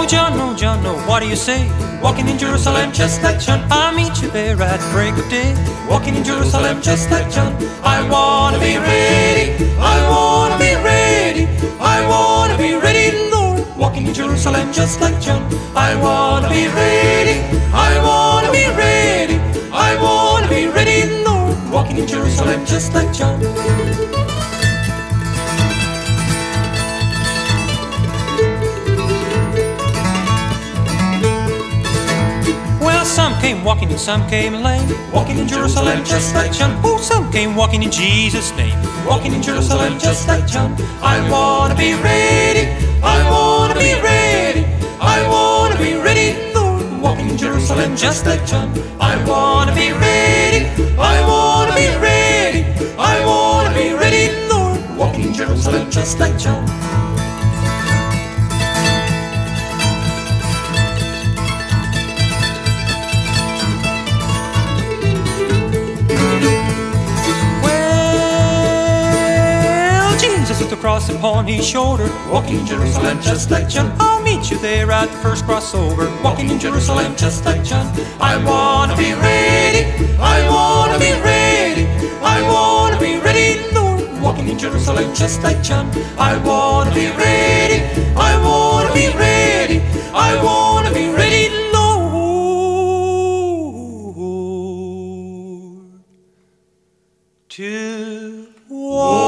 Oh John, no, what do you say? Walking in Jerusalem just like John. I'll meet you there at break of day. Walking in Jerusalem just like John. I wanna be ready, I wanna be ready, I wanna be ready, Lord. Walking in Jerusalem just like John. I wanna be ready, I wanna be ready, I wanna be ready, Lord. Walking in Jerusalem just like John. Some came walking and some came lame, walking in Jerusalem just like John. Oh, some came walking in Jesus' name, walking in Jerusalem just like John. I wanna be ready, I wanna be ready, I wanna be ready, Lord. Walking in Jerusalem just like John. I wanna be ready, I wanna be ready, I wanna be ready, Lord. Walking in Jerusalem just like John. With the cross upon his shoulder, walking in Jerusalem just like John. I'll meet you there at the first crossover, walking in Jerusalem just like John. I wanna be ready, I wanna be ready, I wanna be ready, Lord. Walking in Jerusalem just like John. I wanna be ready, I wanna be ready, I wanna be ready, Lord, to walk.